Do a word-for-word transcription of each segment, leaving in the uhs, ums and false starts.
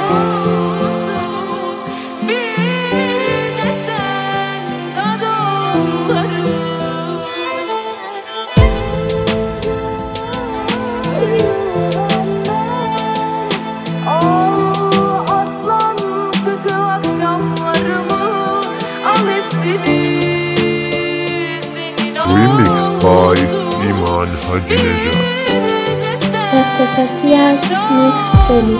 Remix by ایمان حاجی نژاد. اختصاصی از میکس فلی.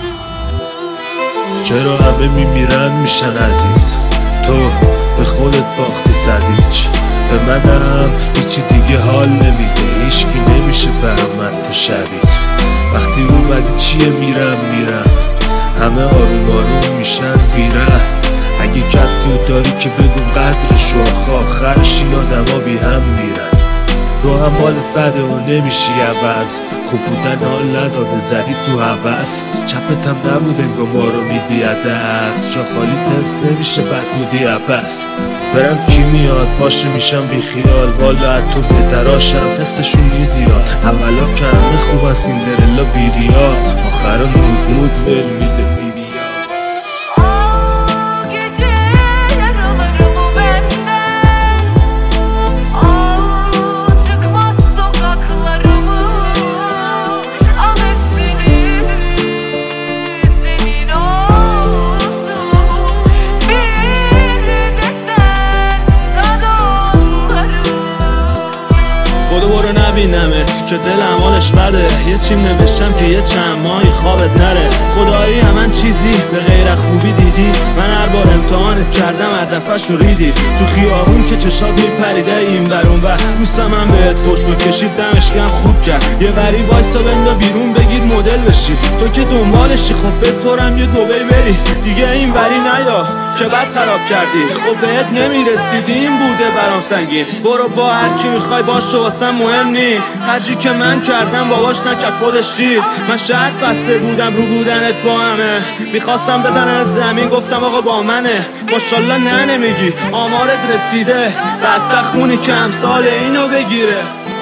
چرا همه میمیرن میشن عزیز، تو به خودت باختی سدیچ، به منم هیچی دیگه حال نمیده، هیچکی نمیشه برامد تو شبیت. وقتی اومدی چیه میرم میرم، همه آروم آروم میشن بیرن. اگه کسی رو داری که بگو قدرشو، آخه آخرش این آدم ها بی هم میرن. تو هم حالت بده و نمیشی عوض، خوب بودن حال نداده زدی تو حوث. چپت هم نبود انگاه ما رو میدی عدس، جا خالی دست نمیشه بد بودی عبس. برم کی میاد باشه میشم بی خیال، والا از تو بهتراشم حسشون نیزیاد. اولا که همه خوب از این درلا بیریا، آخر نود نود ول میده بیبیا. برو برو نبینمت که دلم حالش بده، یه چیم نوشتم که یه چند ماهی خوابت نره. خدایی همان چیزی به غیر خوبی دیدی، من هر بار امتحانت کردم هر دفعه شو ریدی. تو خیابون که چشات میپریده این برون و دوستم هم بهت فوش بکشید دمش گرم خوب کرد. یه وری وایستا بندا بیرون بگیر مدل بشی، تو که دنبالشی خب بسپرم یه دوبی بری دیگه این وری نیا که بد خراب کردی. خب بهت نمیرسیدی این بوده برام سنگین. برو با هر کی میخوای باشه واسم مهم نی، خرجی که من کردم باباش نکرد خودش دید. من شرط بسته بودم رو بودنت با همه، میخواستم بزننت زمین گفتم آقا با منه. ماشالله نه نمیگی آمارت رسیده، بدبخت خونی که امثال اینو بگیره.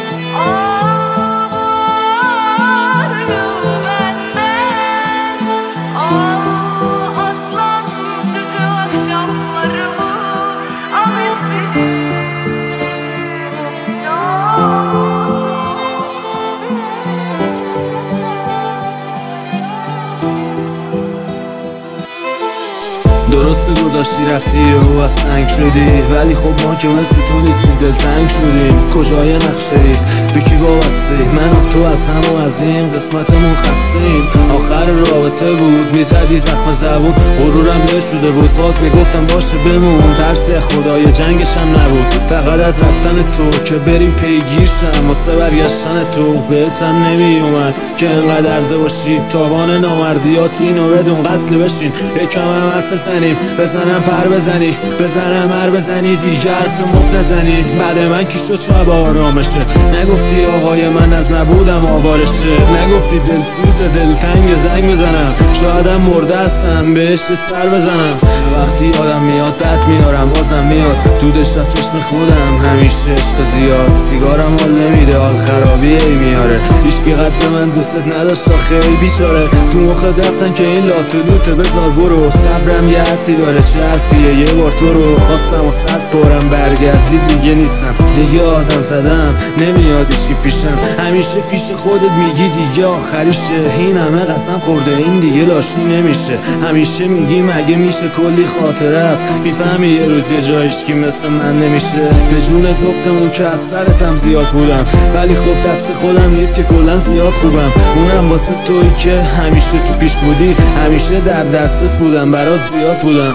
درسته گذاشتی رفتی و از سنگ شدی، ولی خب ما که مثل تو نیستیم دلتنگ شدیم. کجای نقشه‌ای به کی وابسته، من و تو از هم و از این قسمتمون خستیم. آخر رابطه بود میزدی زخم زبون، غرورم نشده بود باز میگفتم باشه بمون. ترس خدای جنگش هم نبود، فقط از رفتن تو که بریم پیگیرشم. واسه برگشتن تو بهتم نمیومد که انقدر عرضه باشی، تاوان نامردیات اینو بدون قتل بشین. یکم هم حرف زنیم بزنم پر بزنی، بزنم هر بزنی دیگه حرف مفت نزنی. بعد من کی شد شب آرامشه، نگفتی آقای من از نبودم آوارشه، نگفتی دلسوز دلتنگ زنگ بزنم، شایدم مرده هستم بهش سر بزنم. وقتی آدم میاد بد میارم بازم میاد، دودش رفت چشم خودم همیشه عشق زیاد. سیگارم حال نمیده حال خرابی ای میاره، هیچکی قد من دوستت نداشت خیلی بیچاره. تو مخت رفتن که این لات و لوته بذار برو، صبرم یه حدی داره چه حرفیه. یه بار تو رو خواستم و صد بارم برگردی دیگه نیستم، دیگه آدم زدم نمیاد ایشی پیشم. همیشه پیش خودت میگی دیگه آخریشه، این همه قسم خورده این دیگه لاشی نمیشه. همیشه میگی مگه میشه کلی خاطره است، میفهمی یه روز یه جایش که مثل من نمیشه. به جون جفتمون که از سرتم زیاد بودم، ولی خب دست خودم نیست که کلا زیاد خوبم. اونم واسه توی که همیشه تو پیش بودی، همیشه در دسترس بودم برات زیاد بودم.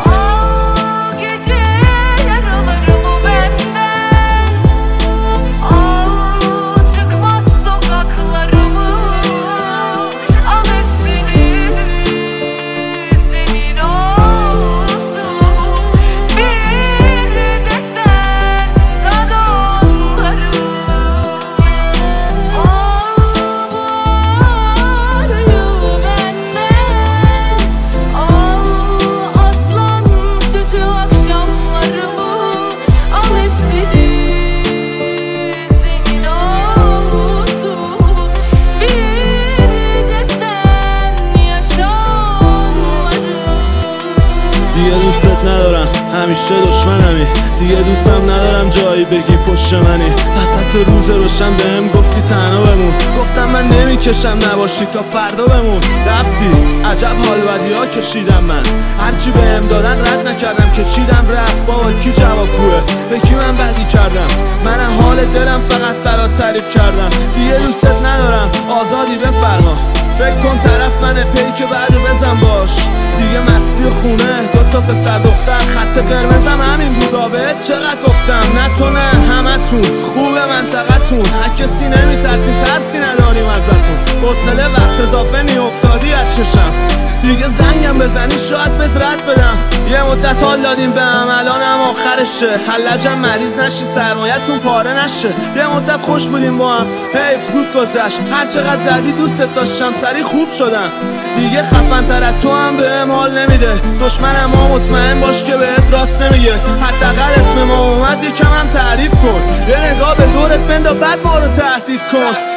همیشه دشمنمی، دیگه دوستم ندارم جایی بگی پشت منی. وسط روز روشن بهم گفتی تنها بمون، گفتم من نمیکشم نباشی تا فردا بمون. رفتی عجب حال بدی ها کشیدم من، هرچی بهم دادن رد نکردم کشیدم رفت. بابا کی جوابگوه، به کی من بدی کردم؟ من حال دلم فقط برات تعریف کردم. دیگه دوستت ندارم آزادی بفرما، فکر کن طرف منه پیک بعدو بزن باش. دیگه مستی خونه دوتا پسر دختر، خط قرمزم همین بودا بهت چقدر گفتم. نه تو نه همتون خوبه منطقتون، کسی نمیترسین ترسی نداریم ازتون. حوصله وقت اضافه نی افتادی از چشم، دیگه زنگم بزنی شاید بهت رد بدم. یه مدت حال دادیم به هم الانم آخرشه، حلجم مریض نشی سرمایتون پاره نشه. یه مدت خوش بودیم با هم حیف زود گذشت، هر چقدر زدی دوستت داشتم سری خوب شدم. دیگه خفن تر از تو هم بهم حال نمیده، دشمنم ها مطمئن باش که بهت راست نمیگه. حداقل اسم ما اومد یکم هم تعریف کن، یه نگاه به دورت بندا بعد ما رو تهدید کن.